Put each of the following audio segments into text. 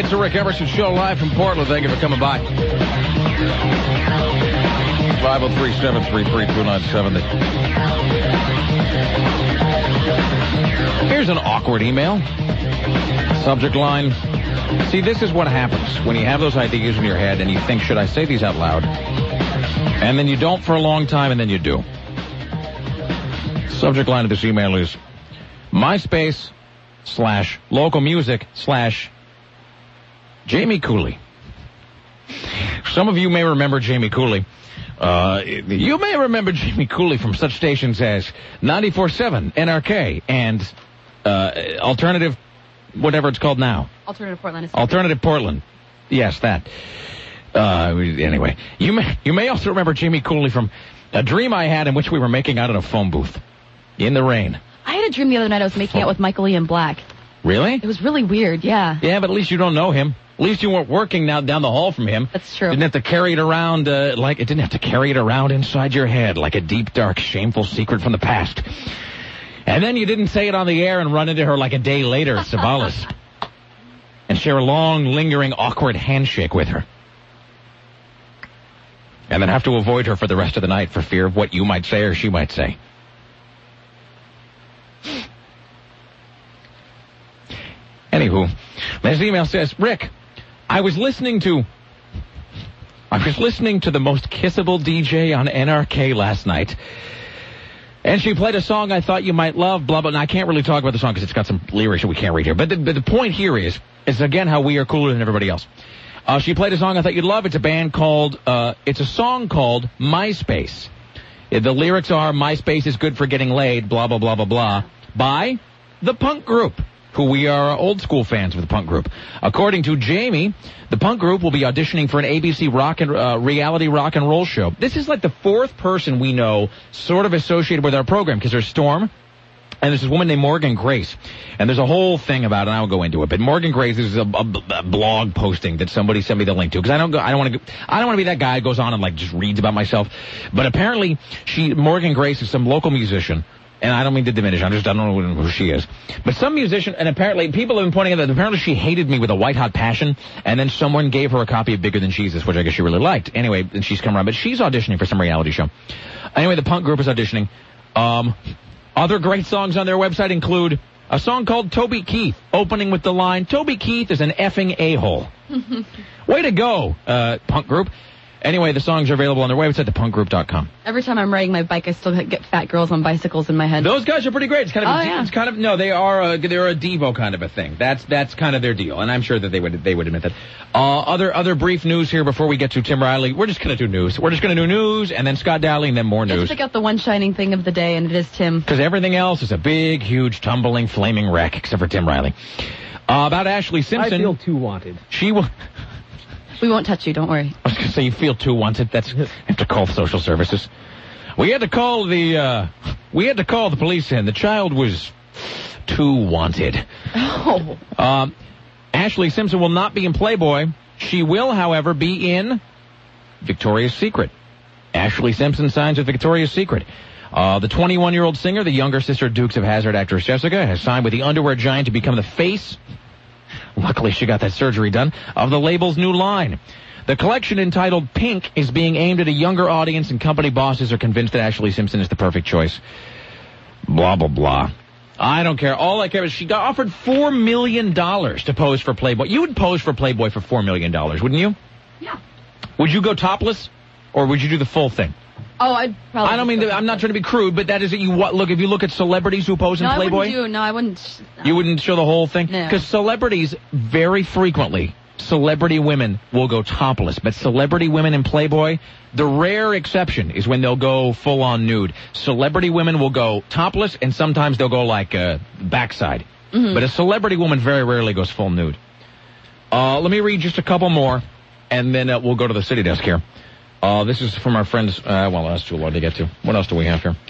It's the Rick Emerson Show live from Portland. Thank you for coming by. 503-733-297. Here's an awkward email. Subject line. See, this is what happens when you have those ideas in your head and you think, should I say these out loud? And then you don't for a long time, and then you do. Subject line of this email is MySpace/local music/Jamie Cooley. Some of you may remember Jamie Cooley. You may remember Jamie Cooley from such stations as 94.7, NRK, and Alternative, whatever it's called now. Alternative Portland. Alternative Portland. Yes, that. Anyway, you may also remember Jamie Cooley from a dream I had in which we were making out in a phone booth in the rain. I had a dream the other night I was making out with Michael Ian Black. Really? It was really weird, yeah. Yeah, but at least you don't know him. At least you weren't working now down the hall from him. That's true. Didn't have to carry it around it didn't have to carry it around inside your head like a deep, dark, shameful secret from the past. And then you didn't say it on the air and run into her like a day later at Savalas. And share a long, lingering, awkward handshake with her. And then have to avoid her for the rest of the night for fear of what you might say or she might say. Anywho, this email says, Rick, I was listening to the most kissable DJ on NRK last night. And she played a song I thought you might love, blah, blah. And I can't really talk about the song because it's got some lyrics that we can't read here. But the point here is again how we are cooler than everybody else. She played a song I thought you'd love. It's a song called MySpace. The lyrics are, MySpace is good for getting laid, blah, blah, blah, blah, blah, by the Punk Group, who we are old school fans of the Punk Group. According to Jamie, the Punk Group will be auditioning for an ABC reality rock and roll show. This is like the fourth person we know sort of associated with our program, because there's Storm, and there's this woman named Morgan Grace. And there's a whole thing about it, and I won't go into it. But Morgan Grace is a blog posting that somebody sent me the link to, because I don't want to be that guy who goes on and like just reads about myself. But apparently, Morgan Grace is some local musician. And I don't mean to diminish. I don't know who she is. But some musician, and apparently people have been pointing out that apparently she hated me with a white-hot passion, and then someone gave her a copy of Bigger Than Jesus, which I guess she really liked. Anyway, and she's come around. But she's auditioning for some reality show. Anyway, the Punk Group is auditioning. Other great songs on their website include a song called Toby Keith, opening with the line, Toby Keith is an effing a-hole. Way to go, Punk Group. Anyway, the songs are available on their website, thepunkgroup.com. Every time I'm riding my bike, I still get fat girls on bicycles in my head. Those guys are pretty great. It's kind of they're a Devo kind of a thing. That's kind of their deal, and I'm sure that they would admit that. Other brief news here before we get to Tim Riley. We're just going to do news. We're just going to do news, and then Scott Dowling, and then more news. Just pick out the one shining thing of the day, and it is Tim. Because everything else is a big, huge, tumbling, flaming wreck, except for Tim Riley. About Ashley Simpson. I feel too wanted. We won't touch you, don't worry. I was going to say, you feel too wanted. That's have to call social services. We had to call the police in. The child was too wanted. Oh. Ashley Simpson will not be in Playboy. She will, however, be in Victoria's Secret. Ashley Simpson signs with Victoria's Secret. The 21-year-old singer, the younger sister of Dukes of Hazzard actress Jessica, has signed with the underwear giant to become the face. Luckily, she got that surgery done, of the label's new line. The collection, entitled Pink, is being aimed at a younger audience, and company bosses are convinced that Ashley Simpson is the perfect choice. Blah, blah, blah. I don't care. All I care is she got offered $4 million to pose for Playboy. You would pose for Playboy for $4 million, wouldn't you? Yeah. Would you go topless, or would you do the full thing? Oh, I'd probably... I don't mean... I'm not trying to be crude, but that is it. If you look at celebrities who pose in Playboy... I wouldn't... No. You wouldn't show the whole thing? No. Because celebrities, very frequently, celebrity women will go topless. But celebrity women in Playboy, the rare exception is when they'll go full-on nude. Celebrity women will go topless, and sometimes they'll go, backside. Mm-hmm. But a celebrity woman very rarely goes full nude. Let me read just a couple more, and then we'll go to the city desk here. This is from our friends. That's too long to get to. What else do we have here?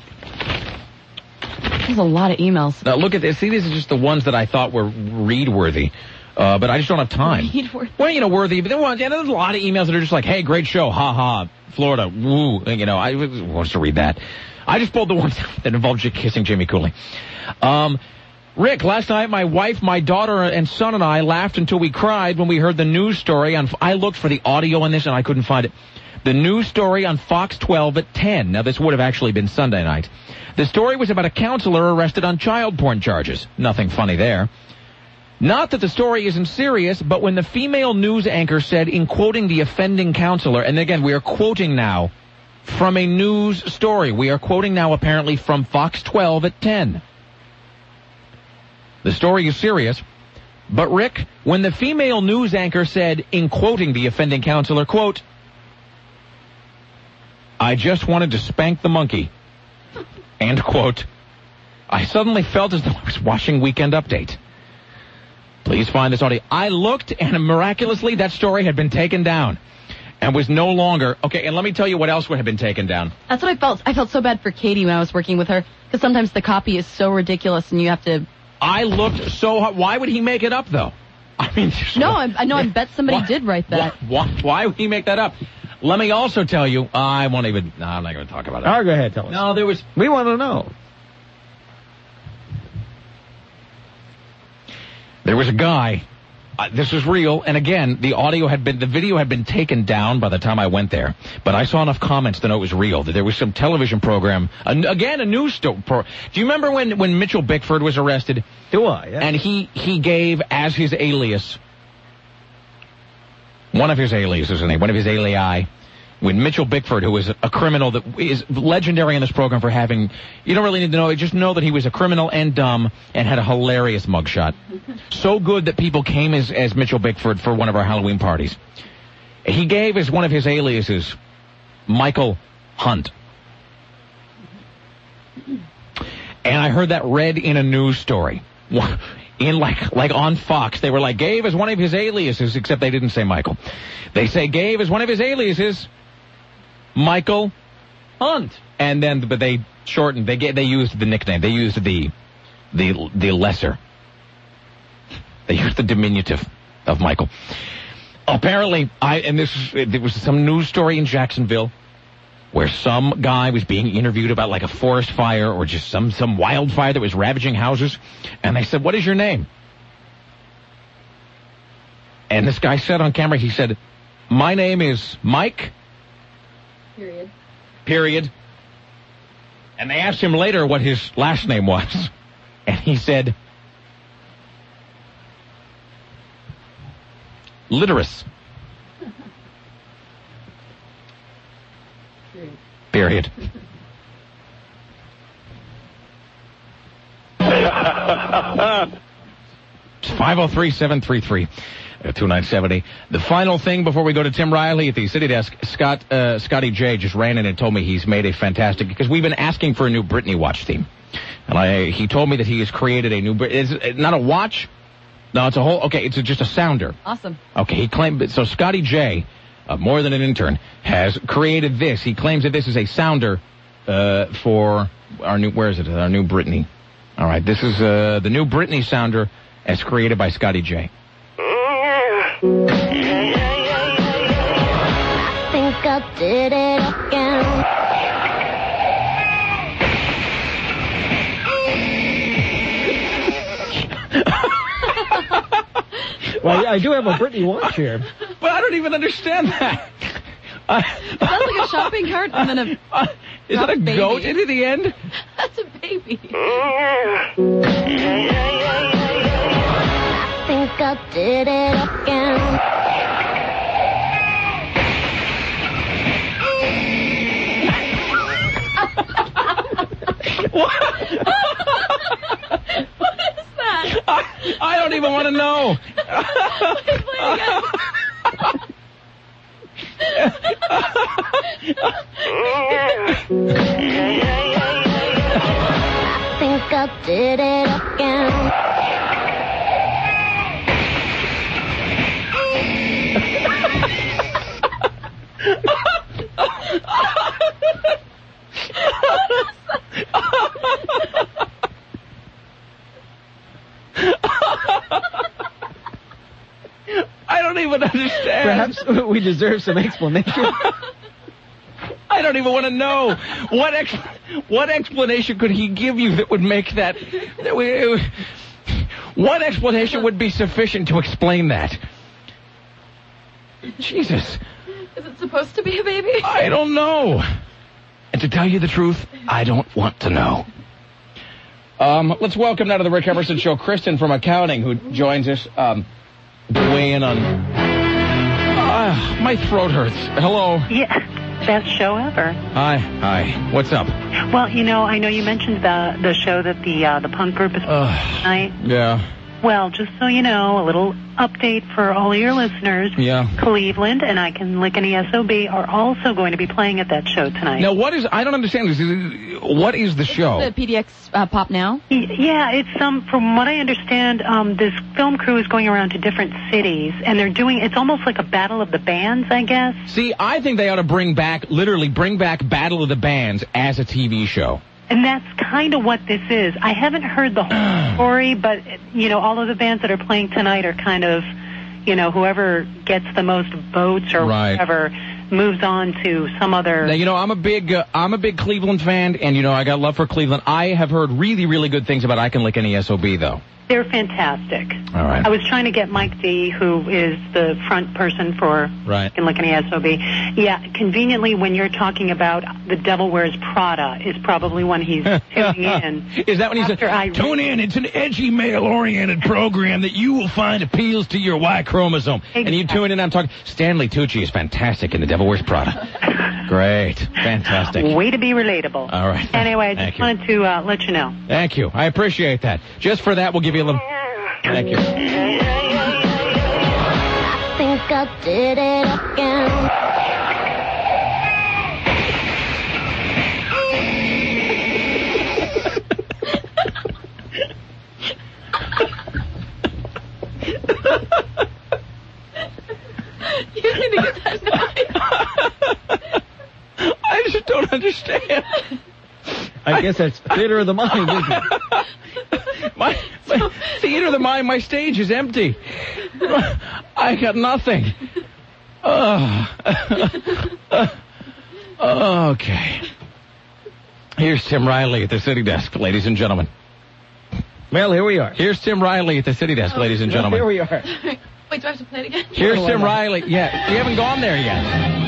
There's a lot of emails. Now, look at this. See, these are just the ones that I thought were read-worthy. But I just don't have time. Read-worthy? Well, worthy. But there's a lot of emails that are just like, hey, great show. Ha ha. Florida. Woo. I wants to read that. I just pulled the ones that involved kissing Jamie Cooley. Rick, last night my wife, my daughter, and son and I laughed until we cried when we heard the news story on... I looked for the audio on this and I couldn't find it. The news story on Fox 12 at 10. Now, this would have actually been Sunday night. The story was about a counselor arrested on child porn charges. Nothing funny there. Not that the story isn't serious, but when the female news anchor said, in quoting the offending counselor, and again, we are quoting now from a news story. We are quoting now apparently from Fox 12 at 10. The story is serious, but Rick, when the female news anchor said, in quoting the offending counselor, quote, "I just wanted to spank the monkey," end quote, I suddenly felt as though I was watching Weekend Update. Please find this audio. I looked, and miraculously that story had been taken down and was no longer... Okay, and let me tell you what else would have been taken down. That's what I felt. I felt so bad for Katie when I was working with her, because sometimes the copy is so ridiculous and you have to... I looked so hard. Why would he make it up, though? I mean... No, I bet somebody did write that. Why would he make that up? Let me also tell you... I'm not going to talk about it. Oh, go ahead, tell us. No, there was... We want to know. There was a guy... this is real, and again, the video had been taken down by the time I went there, but I saw enough comments to know it was real, that there was some television program, again, a news story. Do you remember when Mitchell Bickford was arrested? Do I? Yeah. And he gave as his alias, one of his aliases, one of his alii, when Mitchell Bickford, who is a criminal that is legendary in this program for having, you don't really need to know, just know that he was a criminal and dumb and had a hilarious mugshot. So good that people came as Mitchell Bickford for one of our Halloween parties. He gave as one of his aliases, Michael Hunt. And I heard that read in a news story. In like on Fox, they were like, gave as one of his aliases, except they didn't say Michael. They say gave as one of his aliases, Michael Hunt. And then, but they shortened, they used the nickname. They used the lesser. They used the diminutive of Michael. Apparently, there was some news story in Jacksonville where some guy was being interviewed about like a forest fire or just some wildfire that was ravaging houses. And they said, "What is your name?" And this guy said on camera, he said, "My name is Mike. Period. And they asked him later what his last name was. And he said, Litterus. Period. It's 503-733. 2970. The final thing before we go to Tim Riley at the City Desk, Scotty J just ran in and told me he's made a fantastic, because we've been asking for a new Britney watch theme. And he told me that he has created a new, it's not a watch? No, it's a whole, okay, it's just a sounder. Awesome. Okay, he claimed, so Scotty J, more than an intern, has created this. He claims that this is a sounder, for our new, where is it? Our new Britney. All right, this is, the new Britney sounder as created by Scotty J. I think I did it again. Well, I do have a Britney watch here. But I don't even understand that. It sounds like a shopping cart and then a... Is that a baby. goat into the end? That's a baby. I think I did it again. What? What is that? I don't even want to know. Play again. I think I did it again. I don't even understand. Perhaps we deserve some explanation. I don't even want to know. What explanation could he give you that would make that One explanation would be sufficient to explain that. Jesus. Is it supposed to be a baby? I don't know. And to tell you the truth, I don't want to know. Let's welcome now to the Rick Emerson Show, Kristen from accounting, who joins us. Weigh in on... my throat hurts. Hello. Yeah, best show ever. Hi. What's up? Well, I know you mentioned the show that the punk group is tonight. Yeah. Well, just so you know, a little update for all of your listeners. Yeah. Cleveland and I Can Lick Any SOB are also going to be playing at that show tonight. Now, I don't understand this. What is the show? The PDX Pop Now? Yeah, it's from what I understand, this film crew is going around to different cities, and it's almost like a battle of the bands, I guess. See, I think they ought to bring back Battle of the Bands as a TV show. And that's kind of what this is. I haven't heard the whole story, but, all of the bands that are playing tonight are kind of, whoever gets the most votes or whatever moves on to some other... Now, I'm a big Cleveland fan, and, I got love for Cleveland. I have heard really, really good things about I Can Lick Any SOB, though. They're fantastic. All right. I was trying to get Mike D, who is the front person for I Can Lick Any SOB. Yeah, conveniently, when you're talking about The Devil Wears Prada, is probably when he's tuning in. Is that when he said, tune in, it's an edgy, male-oriented program that you will find appeals to your Y chromosome. Exactly. And you tune in, I'm talking, Stanley Tucci is fantastic in The Devil Wears Prada. Great. Fantastic. Way to be relatable. All right. Anyway, I just wanted to let you know. Thank you. I appreciate that. Just for that, we'll give you a little... Thank you. I think I did it again. You need to get that knife. I just don't understand. I guess that's theater of the mind, isn't it? My theater of the mind, my stage is empty. I got nothing. Okay. Here's Tim Riley at the city desk, ladies and gentlemen. Well, here we are. Here's Tim Riley at the city desk, ladies and gentlemen. Here we are. Wait, do I have to play it again? Here's Tim Riley. Yeah, you haven't gone there yet.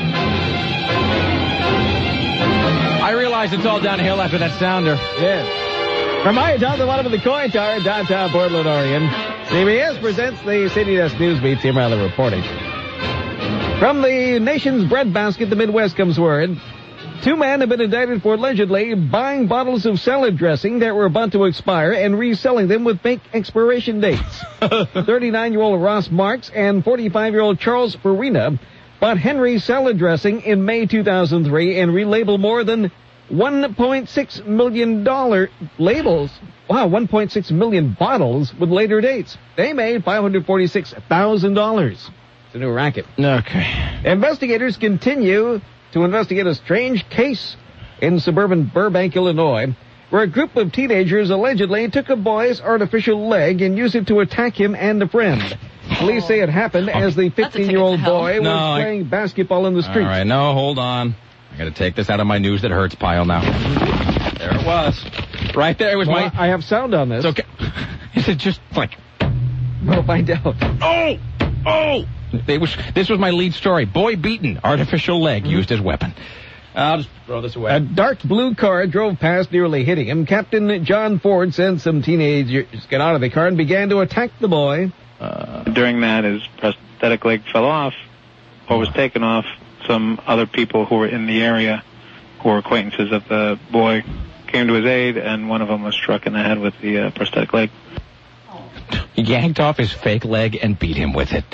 I realize it's all downhill after that sounder. Yes. From my down the bottom of the coin tower in downtown Portland, Oregon, CBS presents the City Desk News Beat. Tim Riley reporting. From the nation's breadbasket, the Midwest comes word. 2 men have been indicted for allegedly buying bottles of salad dressing that were about to expire and reselling them with fake expiration dates. 39-year-old Ross Marks and 45-year-old Charles Farina bought Henry's salad dressing in May 2003 and relabeled more than $1.6 million labels. Wow, 1.6 million bottles with later dates. They made $546,000. It's a new racket. Okay. Investigators continue to investigate a strange case in suburban Burbank, Illinois, where a group of teenagers allegedly took a boy's artificial leg and used it to attack him and a friend. Police say it happened as the 15-year-old boy was playing basketball in the street. All right, no, hold on. I got to take this out of my news that hurts pile now. There it was. Right there was my... I have sound on this. It's okay. Is it just like... We'll find out. Oh! This was my lead story. Boy beaten, artificial leg used as weapon. I'll just throw this away. A dark blue car drove past, nearly hitting him. Captain John Ford said some teenagers got out of the car and began to attack the boy. During that, his prosthetic leg fell off or was taken off. Some other people who were in the area, who were acquaintances of the boy, came to his aid, and one of them was struck in the head with the prosthetic leg. He yanked off his fake leg and beat him with it.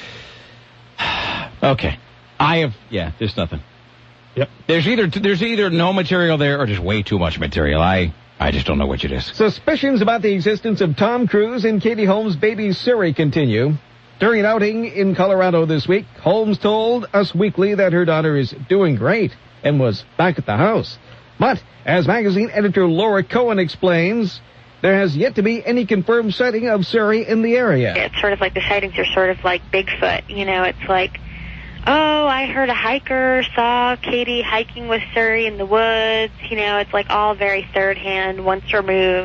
Okay. There's nothing. Yep. There's either no material there or just way too much material. I just don't know which it is. Suspicions about the existence of Tom Cruise and Katie Holmes' baby Suri continue. During an outing in Colorado this week, Holmes told Us Weekly that her daughter is doing great and was back at the house. But, as magazine editor Laura Cohen explains, there has yet to be any confirmed sighting of Suri in the area. It's sort of like the sightings are sort of like Bigfoot. It's like, oh, I heard a hiker saw Katie hiking with Suri in the woods. It's like all very third hand, once removed.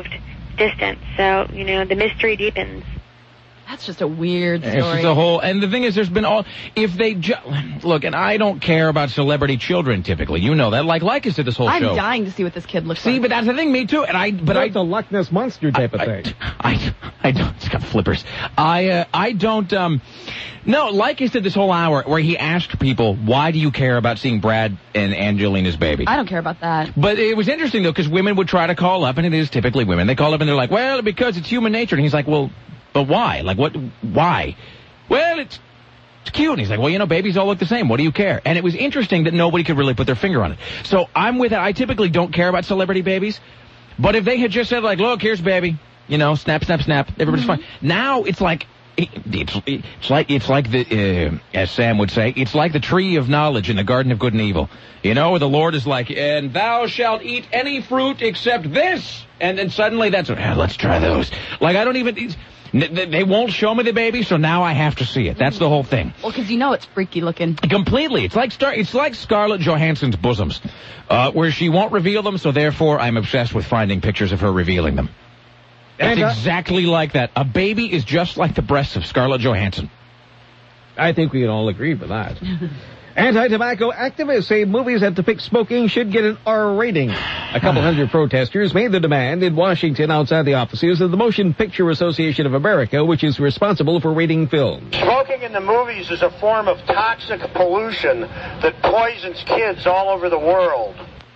distance. So, the mystery deepens. That's just a weird story. It's just a whole, and the thing is, there's been if they look, and I don't care about celebrity children typically. You know that. Like Lycus did this whole show. I'm dying to see what this kid looks like. See, but that's the thing, me too. And it's a Loch Ness Monster type of thing. I don't. It's got flippers. I don't. No, Lycus did this whole hour where he asked people, "Why do you care about seeing Brad and Angelina's baby?" I don't care about that. But it was interesting though, because women would try to call up, and it is typically women. They call up and they're like, "Well, because it's human nature," and he's like, "Well." But why? Like, what? Why? Well, it's cute. And he's like, well, babies all look the same. What do you care? And it was interesting that nobody could really put their finger on it. So I'm with it. I typically don't care about celebrity babies. But if they had just said, like, look, here's baby, snap, snap, snap, everybody's fine. Now it's like, it's like the, as Sam would say, it's like the tree of knowledge in the Garden of Good and Evil. Where the Lord is like, and thou shalt eat any fruit except this. And then suddenly that's, let's try those. Like, I don't even... They won't show me the baby, so now I have to see it. That's the whole thing. Well, because it's freaky looking. Completely. It's like Scarlett Johansson's bosoms, where she won't reveal them, so therefore I'm obsessed with finding pictures of her revealing them. It's exactly like that. A baby is just like the breasts of Scarlett Johansson. I think we can all agree with that. Anti-tobacco activists say movies that depict smoking should get an R rating. A couple hundred protesters made the demand in Washington outside the offices of the Motion Picture Association of America, which is responsible for rating films. Smoking in the movies is a form of toxic pollution that poisons kids all over the world.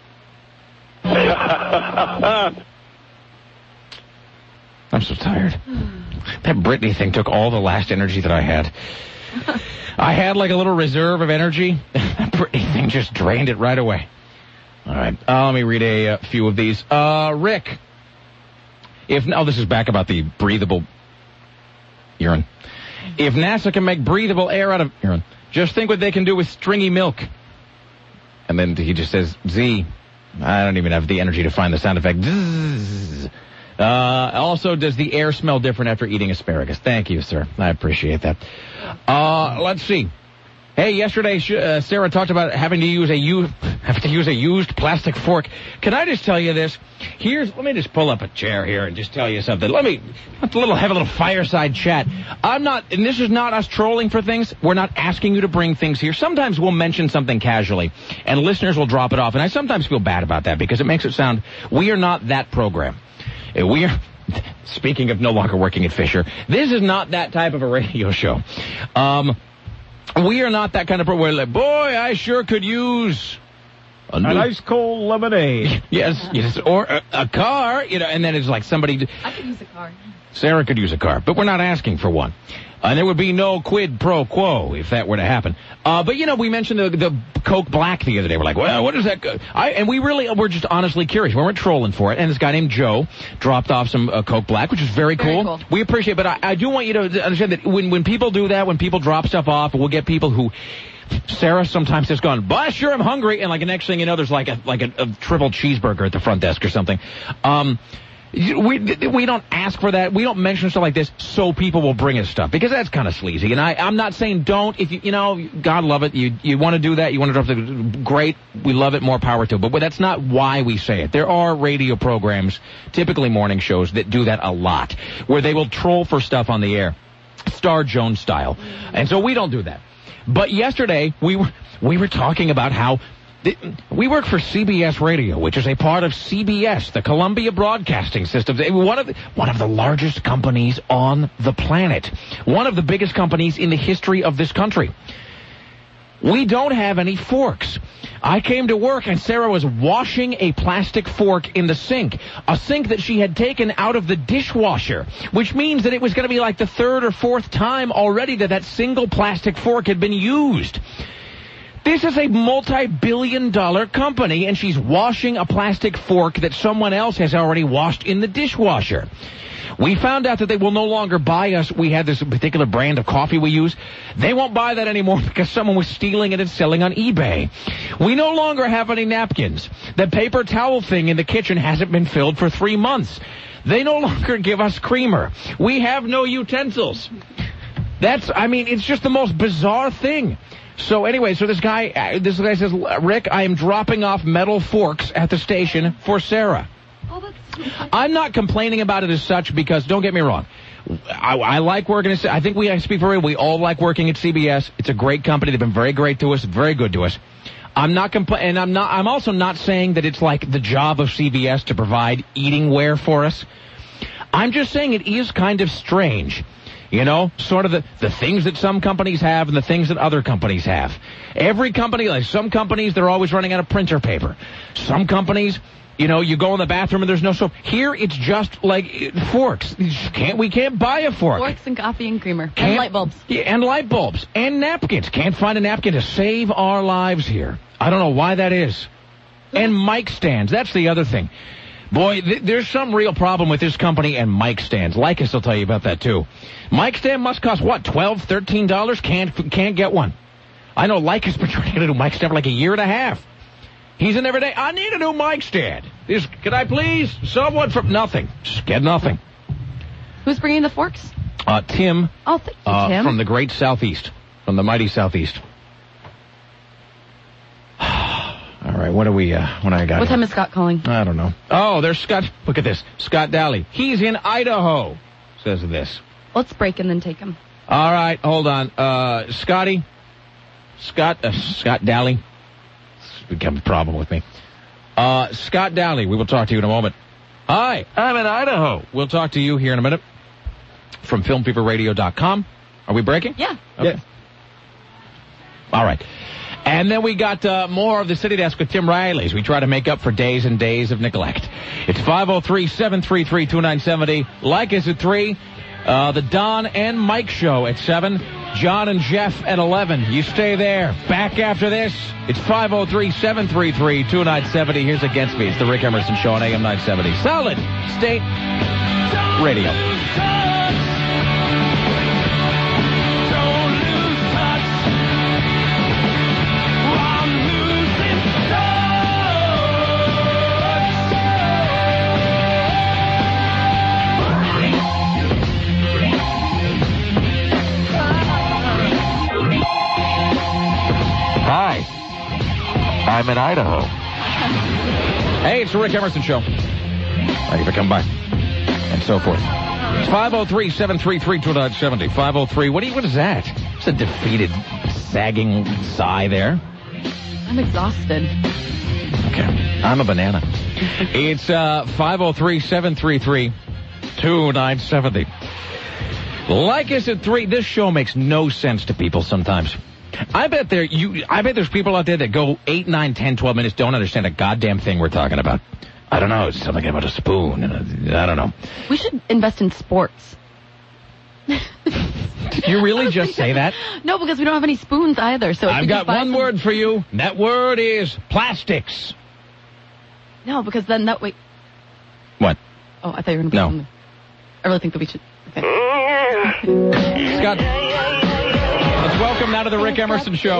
I'm so tired. That Britney thing took all the last energy that I had. I had like a little reserve of energy. That Britney thing just drained it right away. All right. Let me read a few of these. Rick. This is back about the breathable urine. If NASA can make breathable air out of urine, just think what they can do with stringy milk. And then he just says, Z. I don't even have the energy to find the sound effect. Zzz. Also, does the air smell different after eating asparagus? Thank you, sir. I appreciate that. Let's see. Hey, yesterday Sarah talked about having to use a used plastic fork. Can I just tell you this? Let me just pull up a chair here and just tell you something. Have a little fireside chat. And this is not us trolling for things. We're not asking you to bring things here. Sometimes we'll mention something casually, and listeners will drop it off. And I sometimes feel bad about that because it makes it sound we are not that program. We are. Speaking of no longer working at Fisher, this is not that type of a radio show. We are not that kind of program. We're like, boy, I sure could use an ice cold lemonade. Yes, or a car, and then it's like somebody. I could use a car. Sarah could use a car, but we're not asking for one. And there would be no quid pro quo if that were to happen. But we mentioned the Coke Black the other day. We're like, well, what is that? And we're just honestly curious. We weren't trolling for it. And this guy named Joe dropped off some Coke Black, which is very cool. We appreciate it. But I do want you to understand that when people do that, when people drop stuff off, we'll get people who... Sarah sometimes has gone, but sure, I'm hungry. And like the next thing you know, there's like a triple cheeseburger at the front desk or something. We don't ask for that. We don't mention stuff like this so people will bring us stuff because that's kind of sleazy. And I'm not saying don't. If God love it. You want to do that. You want to drop the great. We love it. More power to it. But that's not why we say it. There are radio programs, typically morning shows, that do that a lot, where they will troll for stuff on the air, Star Jones style. And so we don't do that. But yesterday we were talking about how. We work for CBS Radio, which is a part of CBS, the Columbia Broadcasting System, one of the largest companies on the planet, one of the biggest companies in the history of this country. We don't have any forks. I came to work and Sarah was washing a plastic fork in the sink, a sink that she had taken out of the dishwasher, which means that it was going to be like the third or fourth time already that single plastic fork had been used. This is a multi-billion-dollar company, and she's washing a plastic fork that someone else has already washed in the dishwasher. We found out that they will no longer buy us. We had this particular brand of coffee we use. They won't buy that anymore because someone was stealing it and selling on eBay. We no longer have any napkins. The paper towel thing in the kitchen hasn't been filled for 3 months. They no longer give us creamer. We have no utensils. It's just the most bizarre thing. So anyway, this guy says, Rick, I am dropping off metal forks at the station for Sarah. Oh, that's I'm not complaining about it as such because, don't get me wrong, I like working at, I think we speak for real, we all like working at CBS. It's a great company. They've been very great to us, very good to us. I'm not complaining, and I'm also not saying that it's like the job of CBS to provide eating wear for us. I'm just saying it is kind of strange. You know, sort of the things that some companies have and the things that other companies have. Every company, like some companies, they're always running out of printer paper. Some companies, you know, you go in the bathroom and there's no soap. Here, it's just like forks. We can't buy a fork. Forks and coffee and creamer. And light bulbs. Yeah, and light bulbs. And napkins. Can't find a napkin to save our lives here. I don't know why that is. And mic stands. That's the other thing. Boy, there's some real problem with this company and mic stands. Lycus will tell you about that, too. Mic stand must cost, what, $12, $13? Can't get one. I know Lycus been trying to get a new mic stand for like a year and a half. He's in every day. I need a new mic stand. Can I please? Someone from nothing. Just get nothing. Who's bringing the forks? Tim. Oh, thank you, Tim. From the great Southeast. From the mighty Southeast. All right, what I got? What time is Scott calling? I don't know. Oh, there's Scott. Look at this. Scott Daly. He's in Idaho, says this. Let's break and then take him. All right, hold on. Scott Daly. It's become a problem with me. Scott Daly, we will talk to you in a moment. Hi, I'm in Idaho. We'll talk to you here in a minute from filmfeverradio.com. Are we breaking? Yeah. Okay. Yes. All right. And then we got more of the City Desk with Tim Riley as we try to make up for days and days of neglect. It's 503-733-2970. Like us at 3. The Don and Mike Show at 7. John and Jeff at 11. You stay there. Back after this. It's 503-733-2970. Here's Against Me. It's the Rick Emerson Show on AM 970. Solid State Radio. Hi, I'm in Idaho. Hey, it's the Rick Emerson Show. Thank you for coming by. And so forth. It's 503-733-2970. 503. What is that? It's a defeated, sagging sigh there. I'm exhausted. Okay. I'm a banana. It's 503-733-2970. Like us at 3. This show makes no sense to people sometimes. I bet there's people out there that go 8, 9, 10, 12 minutes, don't understand a goddamn thing we're talking about. I don't know. It's something about a spoon. I don't know. We should invest in sports. Did you really just say that? No, because we don't have any spoons either. So I've got one word for you. That word is plastics. No, because then that way... What? Oh, I thought you were going to No. I really think that we should... Okay. Scott... Let's welcome now to the Rick Emerson Show.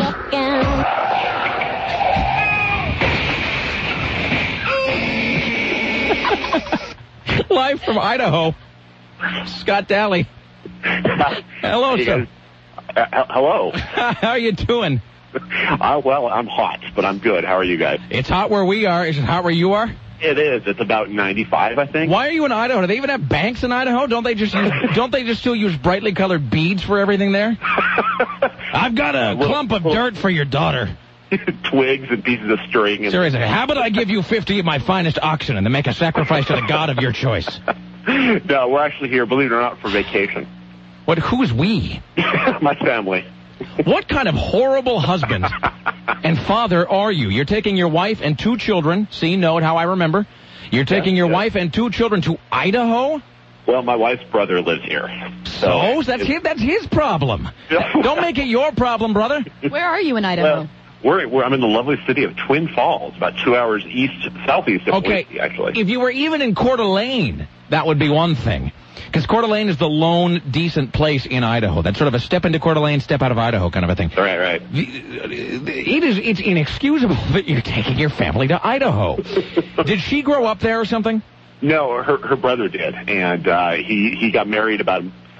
Live from Idaho, Scott Daly. Hello, sir. Hello. How are you doing? Well, I'm hot, but I'm good. How are you guys? It's hot where we are. Is it hot where you are? It is. It's about 95, I think. Why are you in Idaho? Do they even have banks in Idaho? Don't they just still use brightly colored beads for everything there? I've got a clump of dirt for your daughter. Twigs and pieces of string. Seriously, how about I give you 50 of my finest oxen and then make a sacrifice to the god of your choice? No, we're actually here, believe it or not, for vacation. What? Who's we? My family. What kind of horrible husband and father are you? You're taking your wife and 2 children. See, note how I remember. You're taking your wife and 2 children to Idaho? Well, my wife's brother lives here. So that's his problem. Don't make it your problem, brother. Where are you in Idaho? I'm in the lovely city of Twin Falls, about 2 hours southeast of Boise, actually. If you were even in Coeur d'Alene, that would be one thing. Because Coeur d'Alene is the lone decent place in Idaho. That's sort of a step into Coeur d'Alene, step out of Idaho kind of a thing. Right. It's inexcusable that you're taking your family to Idaho. Did she grow up there or something? No, her brother did, and he got married about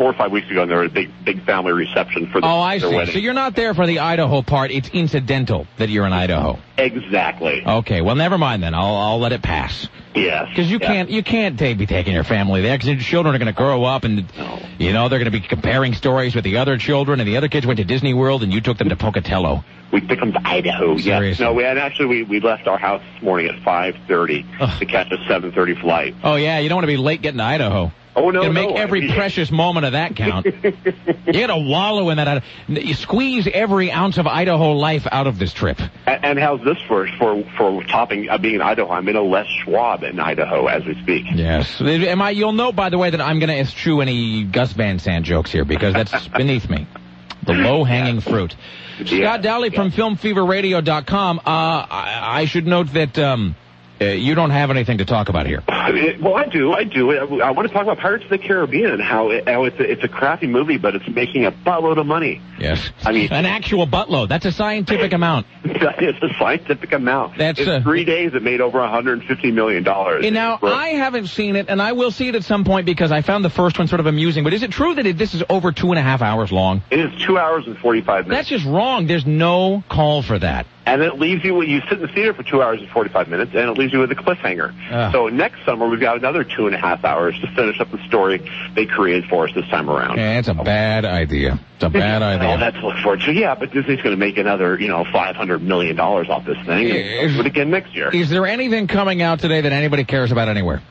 4 or 5 weeks ago, and there was a big family reception for their I see. wedding. So you're not there for the Idaho part. It's incidental that you're in Idaho. Exactly. Okay, well, never mind then. I'll let it pass. Yes. Because you can't be taking your family there, because your children are going to grow up and, they're going to be comparing stories with the other children, and the other kids went to Disney World, and you took them to Pocatello. We took them to Idaho. Seriously? Yes. No, we left our house this morning at 5:30 to catch a 7:30 flight. Oh, yeah, you don't want to be late getting to Idaho. Oh, no, you make every precious moment of that count. You got to wallow in that. You squeeze every ounce of Idaho life out of this trip. And how's this for topping being in Idaho? I'm in a Les Schwab in Idaho as we speak. Yes. You'll note, by the way, that I'm going to eschew any Gus Van Sant jokes here, because that's beneath me. The low-hanging fruit. Scott Dowley from FilmFeverRadio.com. I should note that you don't have anything to talk about here. Well, I do. I want to talk about Pirates of the Caribbean and how it's a crappy movie, but it's making a buttload of money. Yes. I mean, an actual buttload. That's a scientific amount. That is a scientific amount. In 3 days, it made over $150 million. Now, I haven't seen it, and I will see it at some point because I found the first one sort of amusing. But is it true that this is over 2.5 hours long? It is 2 hours and 45 minutes. That's just wrong. There's no call for that. And it leaves you, you sit in the theater for 2 hours and 45 minutes, and it leaves you with a cliffhanger. So next summer, we've got another 2.5 hours to finish up the story they created for us this time around. Yeah, it's a bad idea. It's a bad idea. Well, that's to look forward to. Yeah, but Disney's going to make another, $500 million off this thing, and do it again next year. Is there anything coming out today that anybody cares about anywhere?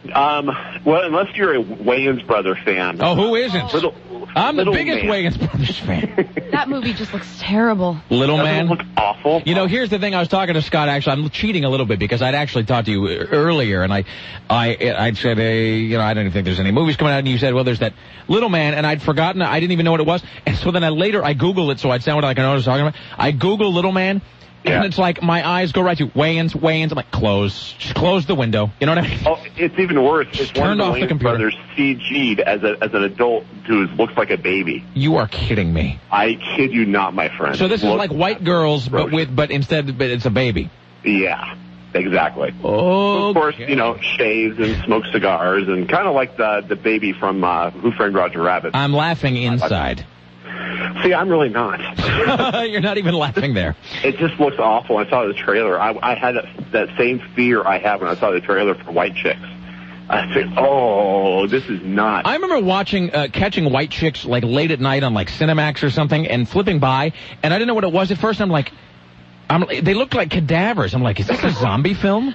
Well, unless you're a Wayans Brother fan. Oh, who isn't? I'm the biggest Wayans Brothers fan. That movie just looks terrible. Little Man? Doesn't it look awful? Here's the thing. I was talking to Scott, actually. I'm cheating a little bit because I'd actually talked to you earlier, and I'd said, hey, I don't even think there's any movies coming out, and you said, well, there's that Little Man, and I'd forgotten. I didn't even know what it was. And so then I Googled it so I'd sound like I know what I was talking about. I Googled Little Man. Yeah. And it's like my eyes go right to Wayans. I'm like, just close the window. You know what I mean? Oh, it's even worse. It's turned off the computer. Brothers CG'd as an adult who looks like a baby. You are kidding me. I kid you not, my friend. So this is like White Girls, but instead it's a baby. Yeah. Exactly. Oh, of course, shaves and smokes cigars and kind of like the baby from Who Framed Roger Rabbit. I'm laughing inside. See, I'm really not. You're not even laughing there. It just looks awful. I saw the trailer. I had that same fear I have when I saw the trailer for White Chicks. I said, oh, this is not. I remember catching White Chicks like late at night on like Cinemax or something and flipping by, and I didn't know what it was at first. I'm like, they looked like cadavers. I'm like, is this a zombie film?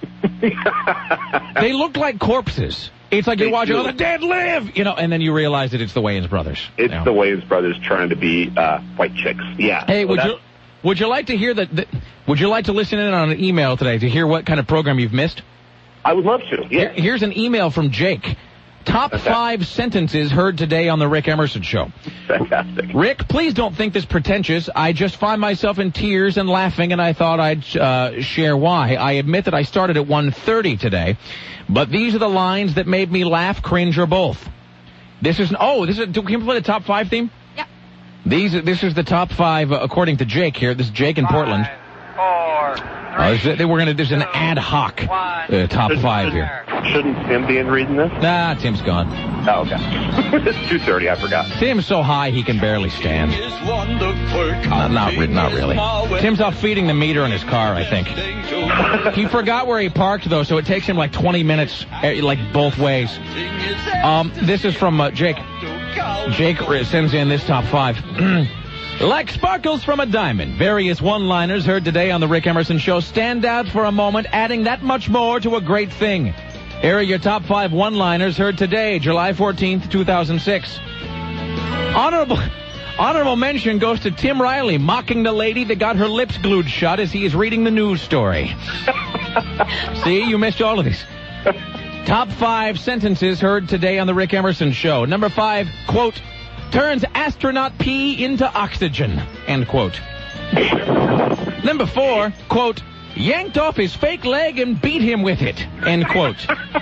They look like corpses. It's like you're watching, the dead live! And then you realize that it's the Wayans Brothers. It's the Wayans Brothers trying to be White Chicks. Yeah. Hey, would you like to hear would you like to listen in on an email today to hear what kind of program you've missed? I would love to, yeah. Here's an email from Jake. Top 5 sentences heard today on the Rick Emerson Show. Fantastic. Rick, please don't think this pretentious. I just find myself in tears and laughing, and I thought I'd share why. I admit that I started at 1:30 today, but these are the lines that made me laugh, cringe, or both. Can you play the top 5 theme? Yeah. This is the top 5 according to Jake here. This is Jake in Portland. 5, 4, 3, there's an ad hoc top 5 here. Shouldn't Tim be in reading this? Nah, Tim's gone. Oh, okay. It's 2:30, I forgot. Tim's so high he can barely stand. Not really. Tim's off feeding the meter in his car, I think. He forgot where he parked, though, so it takes him like 20 minutes, like both ways. This is from Jake. Jake sends in this top 5. Like sparkles from a diamond, various one-liners heard today on the Rick Emerson Show stand out for a moment, adding that much more to a great thing. Here are your top 5 one-liners heard today, July 14th, 2006. Honorable mention goes to Tim Riley mocking the lady that got her lips glued shut as he is reading the news story. See, you missed all of these. Top 5 sentences heard today on the Rick Emerson Show. Number 5, quote, turns astronaut pee into oxygen, end quote. Number 4, quote, yanked off his fake leg and beat him with it, end quote.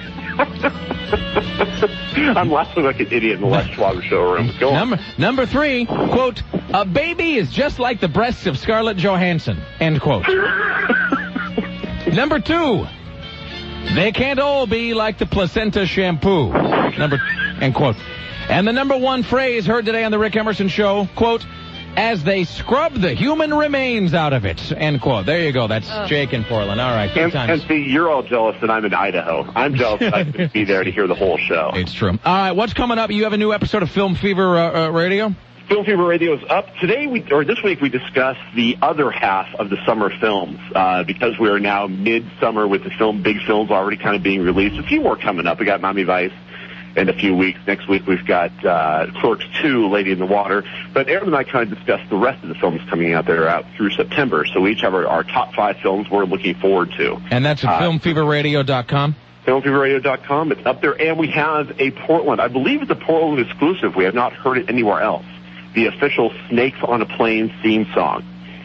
I'm laughing like an idiot in the Les Schwab showroom. Go on. Number 3, quote, a baby is just like the breasts of Scarlett Johansson, end quote. Number 2, They can't all be like the placenta shampoo. End quote. And the number one phrase heard today on the Rick Emerson Show, quote, as they scrub the human remains out of it, end quote. There you go. That's Jake in Portland. All right, good times. And see, you're all jealous that I'm in Idaho. I'm jealous that I can be there to hear the whole show. It's true. All right, what's coming up? You have a new episode of Film Fever Radio? Film Fever Radio is up. This week we discussed the other half of the summer films, because we are now mid-summer with the big films already kind of being released. A few more coming up. We got Miami Vice in a few weeks. Next week we've got Clerks 2, Lady in the Water. But Aaron and I kind of discussed the rest of the films coming out that are out through September. So we each have our top 5 films we're looking forward to. And that's at filmfeverradio.com? Filmfeverradio.com. It's up there. And we have a Portland. I believe it's a Portland exclusive. We have not heard it anywhere else. The official Snakes on a Plane theme song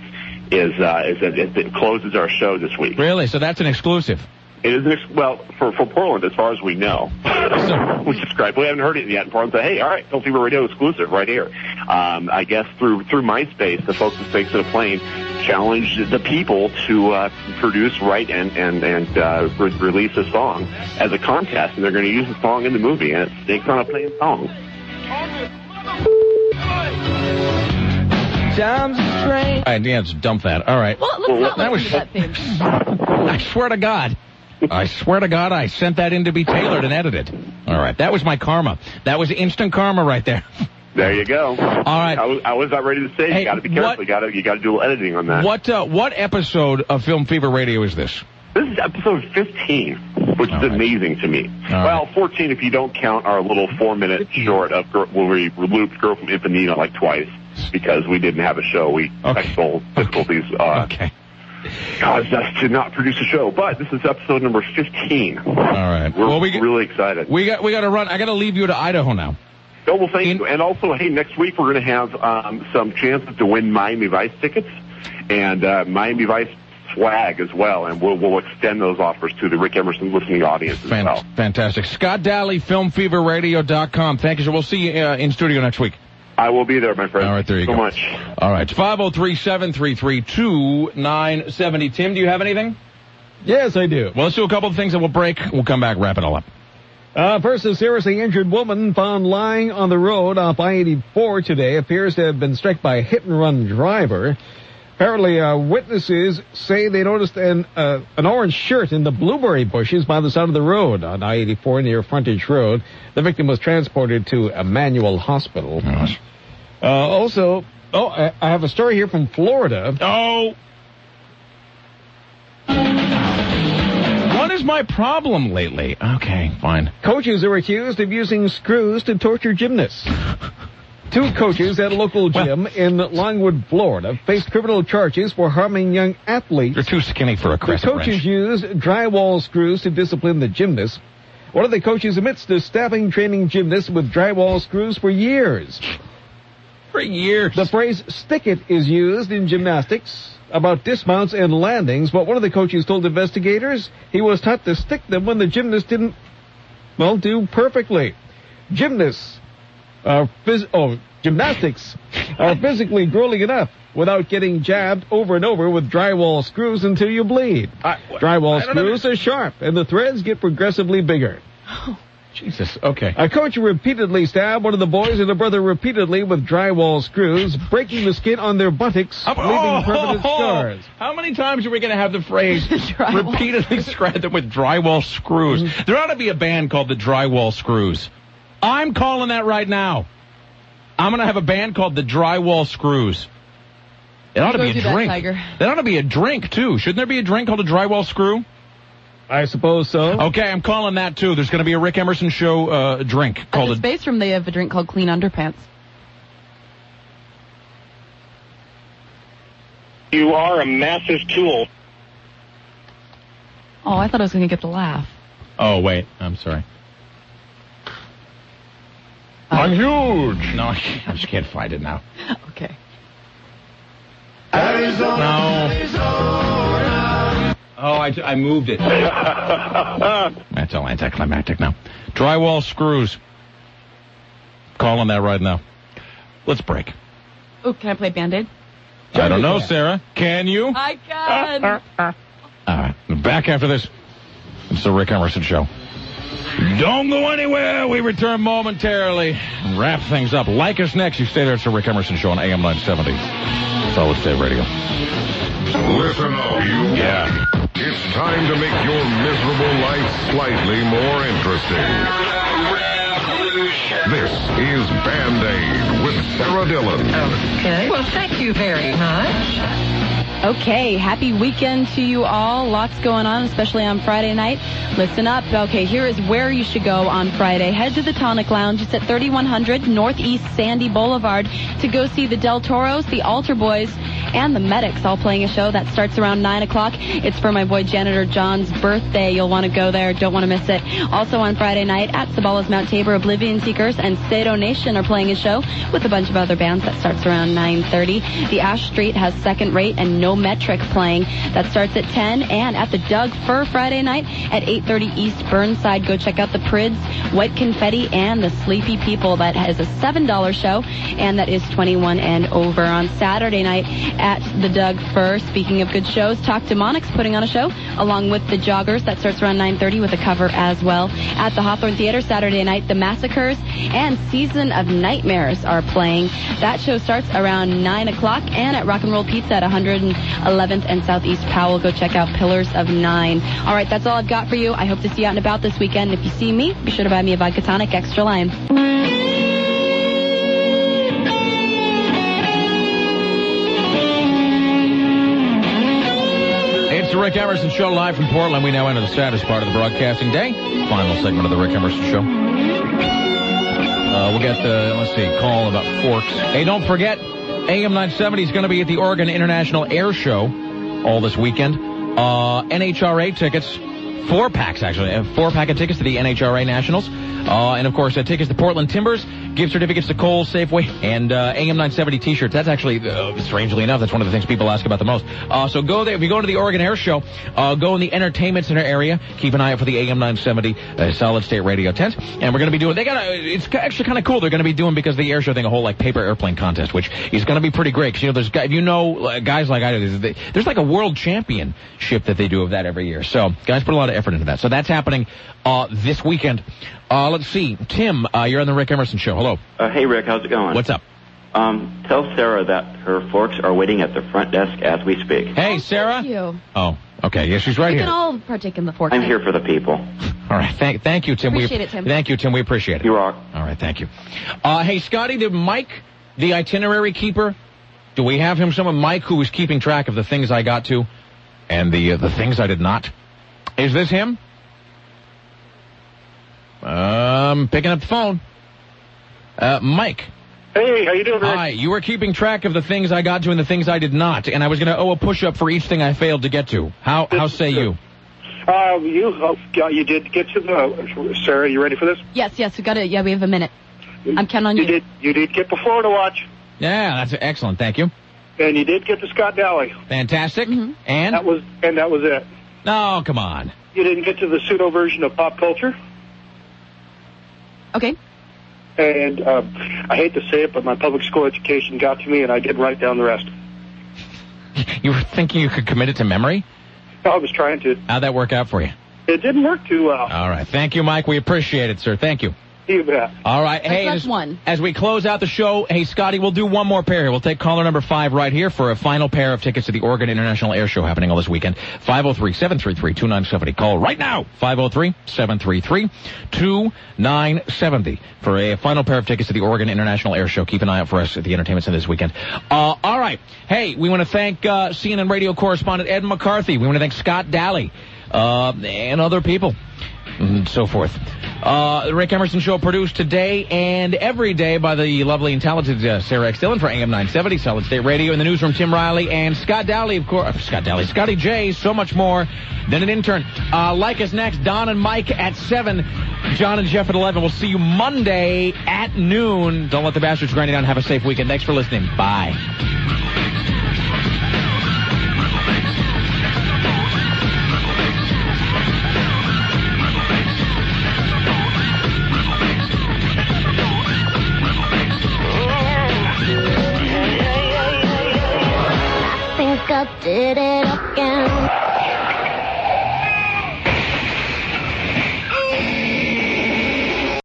it closes our show this week. Really? So that's an exclusive? It is for Portland, as far as we know. We subscribe. We haven't heard it yet. And Portland said, hey, all right, Film Fever Radio exclusive right here. I guess through MySpace, the folks at Snakes on a Plane challenged the people to produce, write, and release a song as a contest. And they're going to use the song in the movie. And it's Snakes on a Plane song. Just dump that. All right. Well, let's not listen to that theme. I swear to God, I sent that in to be tailored and edited. All right. That was my karma. That was instant karma right there. There you go. All right. I was not ready to say. Hey, you got to be careful. You got to do a little editing on that. What episode of Film Fever Radio is this? This is episode 15, which is amazing to me. Well, 14 if you don't count our little 4-minute short of when we looped Girl from Ipanema like twice because we didn't have a show. We technical difficulties caused us to not produce a show. But this is episode number 15. All right. We're really excited. We got to run. I got to leave you to Idaho now. Oh, well, thank you. And also, hey, next week we're going to have some chances to win Miami Vice tickets and Miami Vice swag as well, and we'll extend those offers to the Rick Emerson listening audience as well. Fantastic. Scott Daly, filmfeverradio.com. Thank you, sir. We'll see you in studio next week. I will be there, my friend. All right, there you go. So much. All right, 503-733-2970. Tim, do you have anything? Yes, I do. Well, let's do a couple of things, and we'll break. We'll come back, wrap it all up. First, a seriously injured woman found lying on the road off I-84 today appears to have been struck by a hit-and-run driver. Apparently, witnesses say they noticed an orange shirt in the blueberry bushes by the side of the road on I-84 near Frontage Road. The victim was transported to Emmanuel Hospital. Also, I have a story here from Florida. Oh! What is my problem lately? Okay, fine. Coaches are accused of using screws to torture gymnasts. 2 coaches at a local gym in Longwood, Florida, faced criminal charges for harming young athletes. They're too skinny for a crescent wrench. The coaches used drywall screws to discipline the gymnasts. One of the coaches admits to stabbing training gymnasts with drywall screws for years. For years. The phrase stick it is used in gymnastics about dismounts and landings, but one of the coaches told investigators he was taught to stick them when the gymnast didn't, do perfectly. Gymnastics are physically grueling enough without getting jabbed over and over with drywall screws until you bleed. Drywall screws are sharp, and the threads get progressively bigger. Oh, Jesus, okay. A coach repeatedly stabbed one of the boys and a brother repeatedly with drywall screws, breaking the skin on their buttocks, leaving permanent scars. How many times are we going to have the phrase repeatedly scratch them with drywall screws? There ought to be a band called the Drywall Screws. I'm calling that right now. I'm going to have a band called the Drywall Screws. It ought to be a drink. That ought to be a drink, too. Shouldn't there be a drink called a Drywall Screw? I suppose so. Okay, I'm calling that, too. There's going to be a Rick Emerson Show drink called At the Space Room, they have a drink called Clean Underpants. You are a massive tool. Oh, I thought I was going to get the laugh. Oh, wait. I'm sorry. I'm huge. No, I just can't find it now. Okay. Arizona. No. Arizona. Oh, I moved it. That's all anticlimactic now. Drywall Screws. Calling that right now. Let's break. Oh, can I play Band-Aid? I don't know, Sarah. Can you? I can. All right. Back after this. It's the Rick Emerson Show. Don't go anywhere. We return momentarily and wrap things up. Like us next. You stay there. It's the Rick Emerson Show on AM 970. Solid State Radio. Listen up, you. Yeah. It's time to make your miserable life slightly more interesting. This is Band-Aid with Sarah Dillon. Okay. Well, thank you very much. Okay, happy weekend to you all. Lots going on, especially on Friday night. Listen up. Okay, here is where you should go on Friday. Head to the Tonic Lounge. It's at 3100 Northeast Sandy Boulevard to go see the Del Toros, the Altar Boys, and the Medics all playing a show that starts around 9 o'clock. It's for my boy Janitor John's birthday. You'll want to go there. Don't want to miss it. Also on Friday night at Sabalas Mount Tabor, Oblivion Seekers and Sado Nation are playing a show with a bunch of other bands that starts around 9:30. The Ash Street has Second Rate and No Metric playing. That starts at 10. And at the Doug Fur Friday night at 8:30 East Burnside, go check out the Prids, White Confetti, and the Sleepy People. That has a $7 show, and that is 21 and over. On Saturday night at the Doug Fur, speaking of good shows, Talk to Monix putting on a show along with the Joggers. That starts around 9:30 with a cover as well. At the Hawthorne Theater Saturday night, the Massacres and Season of Nightmares are playing. That show starts around 9 o'clock. And at Rock and Roll Pizza at 111th and Southeast Powell, go check out Pillars of Nine. All right, that's all I've got for you. I hope to see you out and about this weekend. If you see me, be sure to buy me a vodka tonic extra lime. It's the Rick Emerson Show live from Portland. We now enter the saddest part of the broadcasting day. Final segment of the Rick Emerson Show. We'll get the, let's see, call about forks. Hey, don't forget, AM 970 is going to be at the Oregon International Air Show all this weekend. NHRA tickets, 4-packs actually, 4-pack of tickets to the NHRA Nationals. And of course, tickets to Portland Timbers, gift certificates to Kohl's, Safeway, and AM 970 t-shirts. That's actually, strangely enough, that's one of the things people ask about the most. So go there. If you go to the Oregon Air Show, go in the Entertainment Center area. Keep an eye out for the AM 970 Solid State Radio tent. And we're going to be doing, it's actually kind of cool. They're going to be doing, because of the air show thing, a whole like paper airplane contest, which is going to be pretty great. Because, there's guys like I do, there's like a world championship that they do of that every year. So guys put a lot of effort into that. So that's happening this weekend. Let's see. Tim, you're on the Rick Emerson Show. Hello. Hey, Rick. How's it going? What's up? Tell Sarah that her forks are waiting at the front desk as we speak. Hey, Sarah. Thank you. Oh, okay. Yeah, she's right here. We can all partake in the fork. I'm here for the people. All right. Thank you, Tim. Appreciate it, Tim. Thank you, Tim. We appreciate it. You rock. All right. Thank you. Hey, Scotty, did Mike, the itinerary keeper, do we have him somewhere? Mike, who was keeping track of the things I got to and the things I did not. Is this him? Picking up the phone. Mike. Hey, how you doing, Rick? Hi, you were keeping track of the things I got to and the things I did not, and I was going to owe a push-up for each thing I failed to get to. How say you? You did get to the... Sarah, you ready for this? Yes, we got it. Yeah, we have a minute. I'm counting on you. You did get the Florida Watch. Yeah, that's excellent. Thank you. And you did get the Scott Daly. Fantastic. Mm-hmm. And that was it. No, come on. You didn't get to the pseudo version of Pop Culture. Okay. And I hate to say it, but my public school education got to me, and I did write down the rest. You were thinking you could commit it to memory? No, I was trying to. How'd that work out for you? It didn't work too well. All right. Thank you, Mike. We appreciate it, sir. Thank you. You bet. All right. Hey, as we close out the show, hey, Scotty, we'll do one more pair here. We'll take caller number 5 right here for a final pair of tickets to the Oregon International Air Show happening all this weekend. 503-733-2970. Call right now. 503-733-2970 for a final pair of tickets to the Oregon International Air Show. Keep an eye out for us at the Entertainment Center this weekend. All right. Hey, we want to thank CNN radio correspondent Ed McCarthy. We want to thank Scott Daly and other people and so forth. The Rick Emerson Show produced today and every day by the lovely and talented Sarah X. Dillon for AM 970, Solid State Radio. In the newsroom, Tim Riley and Scott Daly, of course. Scotty J, so much more than an intern. Like us next, Don and Mike at 7, John and Jeff at 11. We'll see you Monday at noon. Don't let the bastards grind you down. Have a safe weekend. Thanks for listening. Bye.